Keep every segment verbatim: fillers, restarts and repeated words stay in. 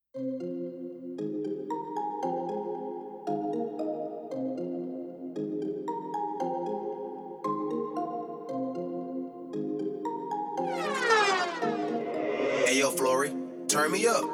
Hey yo, Flory, turn me up.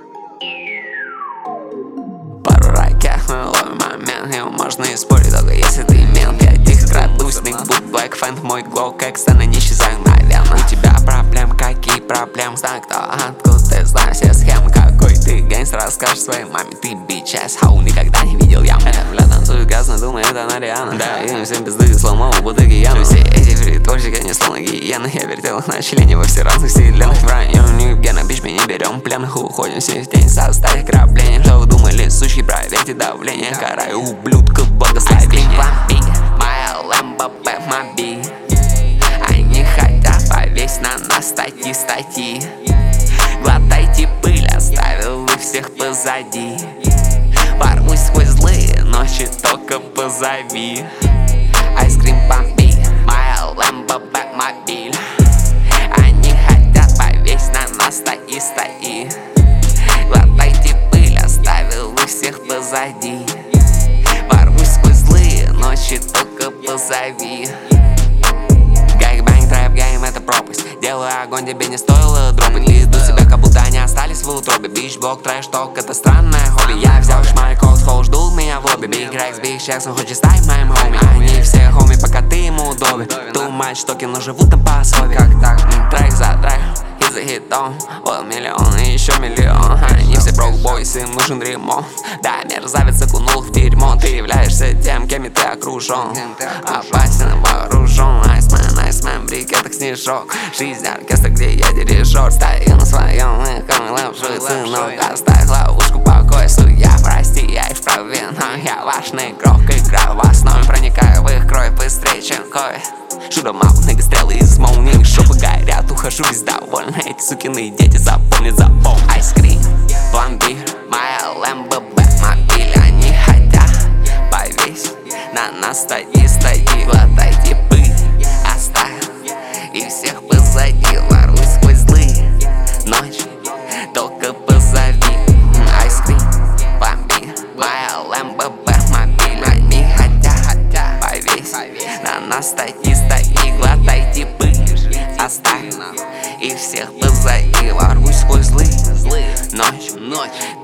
Пару ракет мы ловим момент, его можно и спорить, только если ты мент. Я тихо крадусь, ник бук, Black Fant, мой глоу, как стена, не исчезаю мгновенно. У тебя проблем, какие проблемы? Знаю, кто, откуда ты знаешь все схемы. Какой ты гангстер, расскажешь своей маме. Ты бичь, ass hoe, никогда не видел яму. Это, бля, танцую газно, думаю, это Нариана. Да, им всем пизды, сломал в бутыке яну. Все эти фритворщики, они словно гиены. Я вертел их на члене во все разных вселенных. В районе Нью-Гена, бич, мы не берем пленных. Уходим все в тень, составь ограбление. Что вы думали, сучки, проверьте давление. Караю ублюдков, благословения. Моя Lambo Batmobile. Они хотят повесить на нас статьи, статьи. Глотайте пыль, оставил их всех позади. Ворвусь сквозь злые ночи, только позови. Айскрим помпи, моя Lambo Batmobile. Они хотят повесить на нас статьи, статьи. Глотайте пыль, оставил их всех позади. Ворвусь сквозь злые ночи, только позови. Гайбэнг, трэп, гейм, это пропасть. Делаю огонь, тебе не стоило дропать. Лиду себя, как будто они остались в утробе. Бич, блок, трэш, ток, это странное хобби. Я взял шмаль, колс, холл, ждул меня в лобби. Биг Рекс, Биг Шекс, он хочет стать моим хоми. Они все хоми, пока ты ему удобен. Too much токи, но живут там по особе. Как так? Трек за трек, хит за хитом. Вот миллион и еще миллион. Они все брок бойс, им нужен ремонт. Да, мерзавец окунул в дерьмо. Ты являешься тем, кем и ты окружен. Опасен, вооружен. Айсмен, айсмен, брикетах снежок. Жизнь оркестра, где я дирижер. Стою на своем, их лапши, сынок. Оставь ловушку, покой, судья, прости, я и вправе. Но я важный игрок, играю в основе. Проникаю в их кровь быстрее, чем кровь. Шутом аут, нога, стрелы из молний. Шопы горят, ухожу весь довольный. Эти сукины дети запомнят, запомни. Айскрим, пломбир, моя Lambo Batmobile. Они хотят повесить на нас статьи, статьи. Глотайте пыль, оставь и всех позади. Ворвусь сквозь злые ночи, только позови. Айскрим, пломбир, моя Lambo Batmobile. Они хотят повесить на нас статьи, статьи. Глотайте пыль, оставь и всех позади. Ворвусь сквозь злые ночь, ночь,